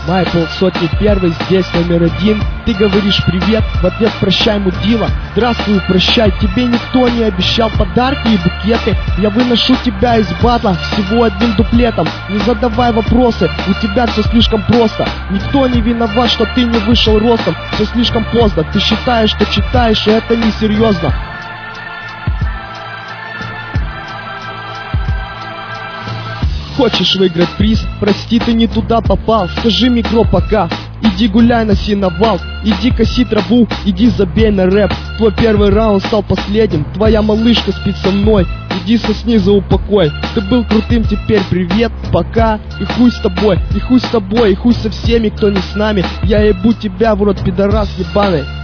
Мои полсотни первый, здесь номер один. Ты говоришь привет, в ответ прощай, мудила. Здравствуй, прощай, тебе никто не обещал подарки и букеты. Я выношу тебя из батла всего одним дуплетом. Не задавай вопросы, у тебя все слишком просто. Никто не виноват, что ты не вышел ростом. Все слишком поздно, ты считаешь, что читаешь, и это несерьезно. Хочешь выиграть приз? Прости, ты не туда попал. Скажи микро пока. Иди гуляй на сеновал, иди коси траву, иди забей на рэп. Твой первый раунд стал последним, твоя малышка спит со мной. Иди сосни за упокой. Ты был крутым, теперь привет, пока. И хуй с тобой, и хуй с тобой, и хуй со всеми, кто не с нами. Я ебу тебя в рот, пидорас ебаный.